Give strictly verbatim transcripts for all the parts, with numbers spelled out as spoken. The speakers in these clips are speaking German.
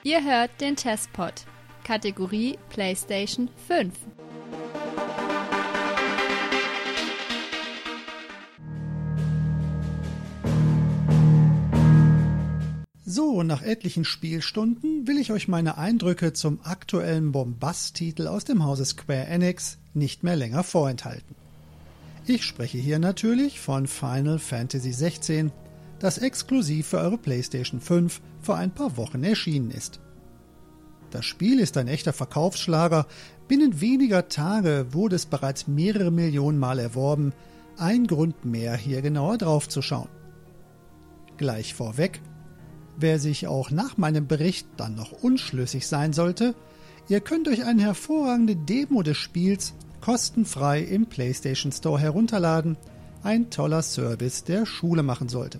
Ihr hört den Testpod, Kategorie PlayStation fünf. So, nach etlichen Spielstunden will ich euch meine Eindrücke zum aktuellen Bombast-Titel aus dem Hause Square Enix nicht mehr länger vorenthalten. Ich spreche hier natürlich von Final Fantasy sechzehn, das exklusiv für eure PlayStation fünf vor ein paar Wochen erschienen ist. Das Spiel ist ein echter Verkaufsschlager, binnen weniger Tage wurde es bereits mehrere Millionen Mal erworben, ein Grund mehr, hier genauer drauf zu schauen. Gleich vorweg: Wer sich auch nach meinem Bericht dann noch unschlüssig sein sollte, ihr könnt euch eine hervorragende Demo des Spiels kostenfrei im PlayStation Store herunterladen. Ein toller Service, der Schule machen sollte.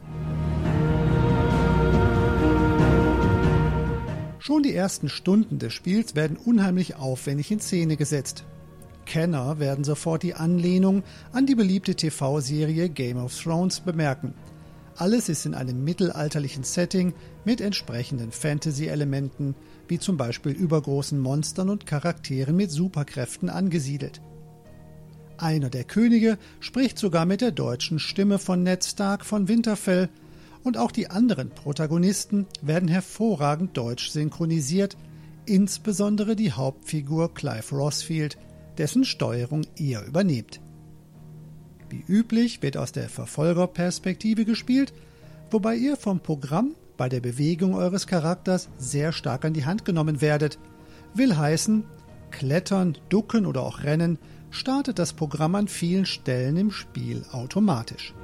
Schon die ersten Stunden des Spiels werden unheimlich aufwendig in Szene gesetzt. Kenner werden sofort die Anlehnung an die beliebte T V-Serie Game of Thrones bemerken. Alles ist in einem mittelalterlichen Setting mit entsprechenden Fantasy-Elementen, wie zum Beispiel übergroßen Monstern und Charakteren mit Superkräften angesiedelt. Einer der Könige spricht sogar mit der deutschen Stimme von Ned Stark von Winterfell und auch die anderen Protagonisten werden hervorragend deutsch synchronisiert, insbesondere die Hauptfigur Clive Rossfield, dessen Steuerung ihr übernehmt. Wie üblich wird aus der Verfolgerperspektive gespielt, wobei ihr vom Programm bei der Bewegung eures Charakters sehr stark an die Hand genommen werdet. Will heißen, Klettern, Ducken oder auch Rennen startet das Programm an vielen Stellen im Spiel automatisch.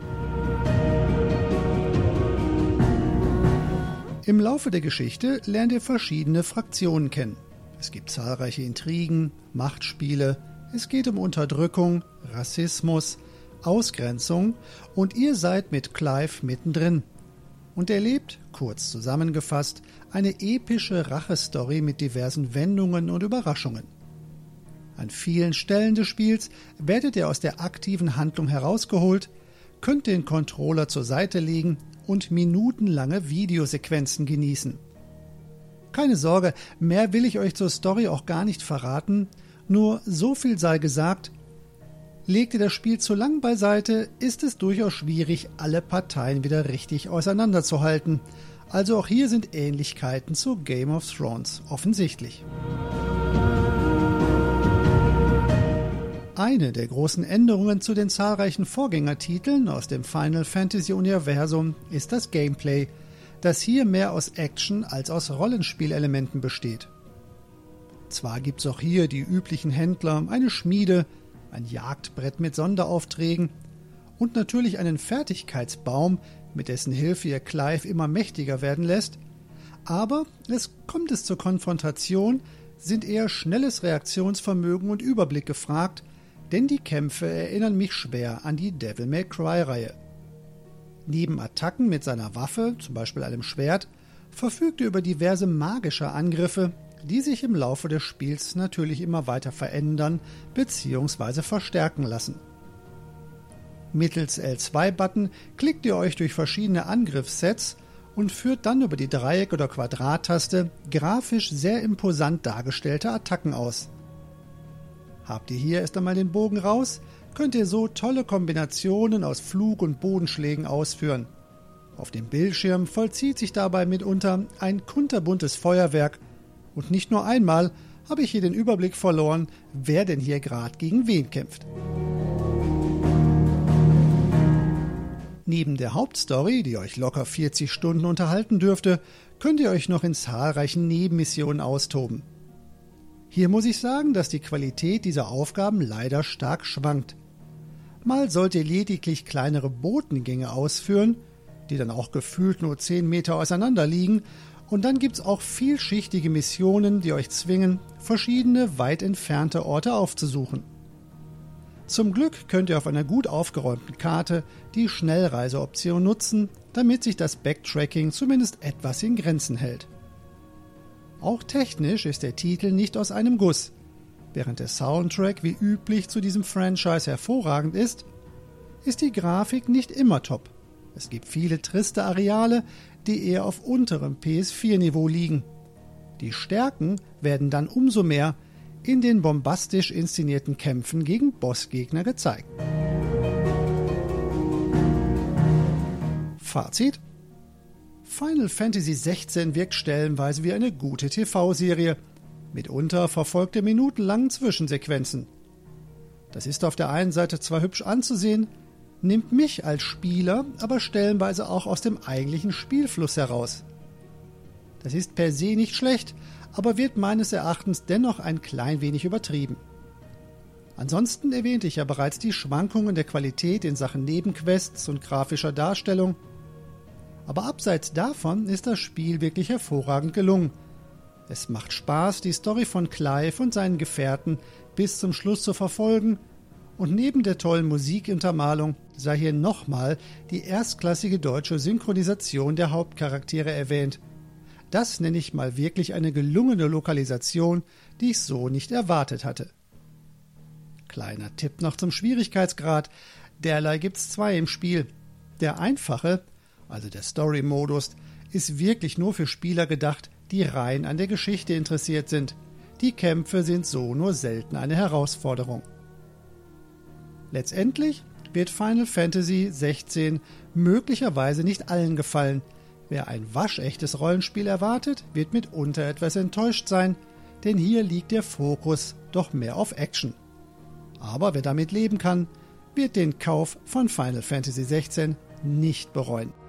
Im Laufe der Geschichte lernt ihr verschiedene Fraktionen kennen. Es gibt zahlreiche Intrigen, Machtspiele, es geht um Unterdrückung, Rassismus, Ausgrenzung und ihr seid mit Clive mittendrin und erlebt, kurz zusammengefasst, eine epische Rachestory mit diversen Wendungen und Überraschungen. An vielen Stellen des Spiels werdet ihr aus der aktiven Handlung herausgeholt, könnt den Controller zur Seite legen und minutenlange Videosequenzen genießen. Keine Sorge, mehr will ich euch zur Story auch gar nicht verraten, nur so viel sei gesagt: Legt ihr das Spiel zu lang beiseite, ist es durchaus schwierig, alle Parteien wieder richtig auseinanderzuhalten. Also auch hier sind Ähnlichkeiten zu Game of Thrones offensichtlich. Eine der großen Änderungen zu den zahlreichen Vorgängertiteln aus dem Final Fantasy-Universum ist das Gameplay, das hier mehr aus Action als aus Rollenspielelementen besteht. Zwar gibt's auch hier die üblichen Händler, eine Schmiede, ein Jagdbrett mit Sonderaufträgen und natürlich einen Fertigkeitsbaum, mit dessen Hilfe ihr Clive immer mächtiger werden lässt, aber es kommt es zur Konfrontation, sind eher schnelles Reaktionsvermögen und Überblick gefragt, denn die Kämpfe erinnern mich schwer an die Devil May Cry-Reihe. Neben Attacken mit seiner Waffe, zum Beispiel einem Schwert, verfügt er über diverse magische Angriffe, die sich im Laufe des Spiels natürlich immer weiter verändern bzw. verstärken lassen. Mittels L zwei Button klickt ihr euch durch verschiedene Angriffssets und führt dann über die Dreieck- oder Quadrat-Taste grafisch sehr imposant dargestellte Attacken aus. Habt ihr hier erst einmal den Bogen raus, könnt ihr so tolle Kombinationen aus Flug- und Bodenschlägen ausführen. Auf dem Bildschirm vollzieht sich dabei mitunter ein kunterbuntes Feuerwerk und nicht nur einmal habe ich hier den Überblick verloren, wer denn hier gerade gegen wen kämpft. Neben der Hauptstory, die euch locker vierzig Stunden unterhalten dürfte, könnt ihr euch noch in zahlreichen Nebenmissionen austoben. Hier muss ich sagen, dass die Qualität dieser Aufgaben leider stark schwankt. Mal sollt ihr lediglich kleinere Botengänge ausführen, die dann auch gefühlt nur zehn Meter auseinander liegen, und dann gibt's auch vielschichtige Missionen, die euch zwingen, verschiedene weit entfernte Orte aufzusuchen. Zum Glück könnt ihr auf einer gut aufgeräumten Karte die Schnellreiseoption nutzen, damit sich das Backtracking zumindest etwas in Grenzen hält. Auch technisch ist der Titel nicht aus einem Guss. Während der Soundtrack wie üblich zu diesem Franchise hervorragend ist, ist die Grafik nicht immer top. Es gibt viele triste Areale, die eher auf unterem P S vier Niveau liegen. Die Stärken werden dann umso mehr in den bombastisch inszenierten Kämpfen gegen Bossgegner gezeigt. Fazit: Final Fantasy sechzehn wirkt stellenweise wie eine gute T V-Serie. Mitunter verfolgt er minutenlangen Zwischensequenzen. Das ist auf der einen Seite zwar hübsch anzusehen, nimmt mich als Spieler aber stellenweise auch aus dem eigentlichen Spielfluss heraus. Das ist per se nicht schlecht, aber wird meines Erachtens dennoch ein klein wenig übertrieben. Ansonsten erwähnte ich ja bereits die Schwankungen der Qualität in Sachen Nebenquests und grafischer Darstellung. Aber abseits davon ist das Spiel wirklich hervorragend gelungen. Es macht Spaß, die Story von Clive und seinen Gefährten bis zum Schluss zu verfolgen, und neben der tollen Musikuntermalung sei hier nochmal die erstklassige deutsche Synchronisation der Hauptcharaktere erwähnt. Das nenne ich mal wirklich eine gelungene Lokalisation, die ich so nicht erwartet hatte. Kleiner Tipp noch zum Schwierigkeitsgrad: Derlei gibt's zwei im Spiel. Der einfache, also der Story-Modus, ist wirklich nur für Spieler gedacht, die rein an der Geschichte interessiert sind. Die Kämpfe sind so nur selten eine Herausforderung. Letztendlich wird Final Fantasy sechzehn möglicherweise nicht allen gefallen. Wer ein waschechtes Rollenspiel erwartet, wird mitunter etwas enttäuscht sein, denn hier liegt der Fokus doch mehr auf Action. Aber wer damit leben kann, wird den Kauf von Final Fantasy sechzehn nicht bereuen.